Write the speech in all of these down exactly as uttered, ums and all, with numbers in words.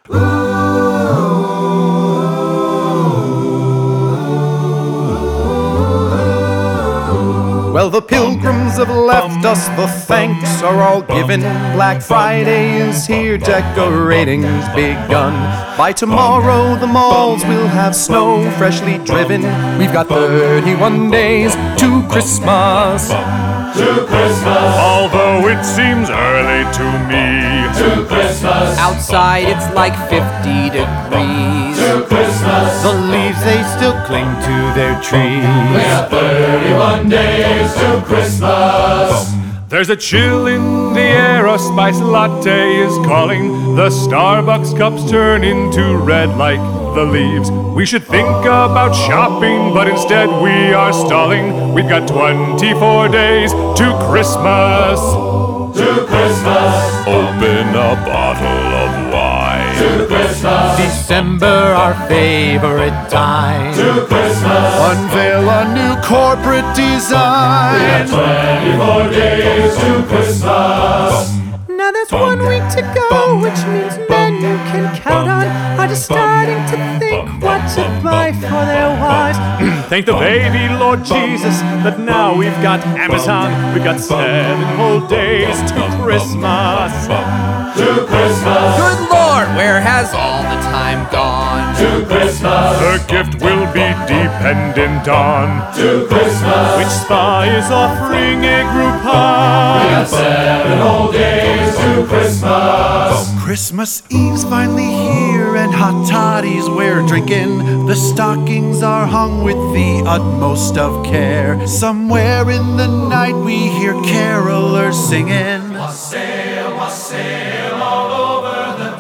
Well, the pilgrims have left us, the thanks are all given. Black Friday is here, decorating's begun. By tomorrow the malls will have snow freshly driven. We've got thirty-one days to Christmas. To Christmas. Although it seems early to me. To Christmas. Outside it's like fifty degrees. To Christmas. The leaves, they still cling to their trees. We got thirty-one days to Christmas. There's a chill in the air, a spice latte is calling. The Starbucks cups turn into red like the leaves. We should think about shopping, but instead we are stalling. We've got twenty-four days to Christmas. To Christmas. Open a bottle of wine. To Christmas. December, our favorite time. To Christmas. Unveil a new corporate design. twenty-four days to Christmas. Now there's one week to go, which means men you can count on are just starting to think what to buy for their wives. Thank the baby Lord Jesus that now we've got Amazon. We've got seven whole days to Christmas. To Christmas. Good Lord, where has all the time gone? To Christmas. The gift will be dependent on. To Christmas. Which spa is offering a Groupon. We got seven whole days to Christmas. Christmas Eve's finally here, and hot toddies we're drinking. The stockings are hung with the utmost of care. Somewhere in the night we hear carolers singing. Wassail, wassail all over the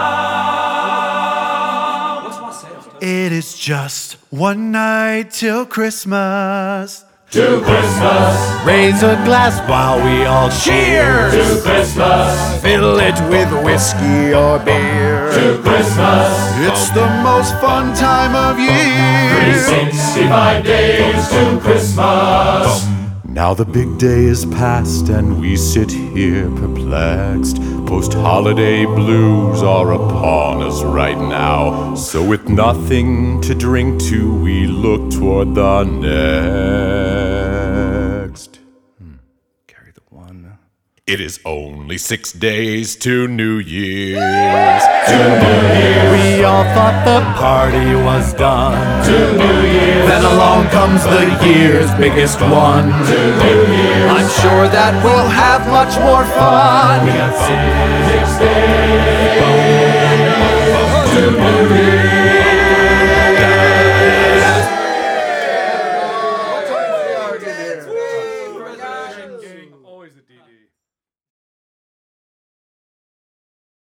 town. What's wassail? It is just one night till Christmas. To Christmas. Raise a glass while we all cheers. To Christmas. Fill it with whiskey or beer. To Christmas. It's the most fun time of year. three sixty-five days to Christmas. Now the big day is past and we sit here perplexed. Post-holiday blues are upon us right now. So with nothing to drink to, we look toward the next. Hmm. Carry the one. It is only six days to New Year's. To New Year's. We all thought the party was done. To New Year's. Then along comes the year's biggest one. To New Year's. I'm sure that we'll have much more fun. We got six days to New Year's. Always the D D.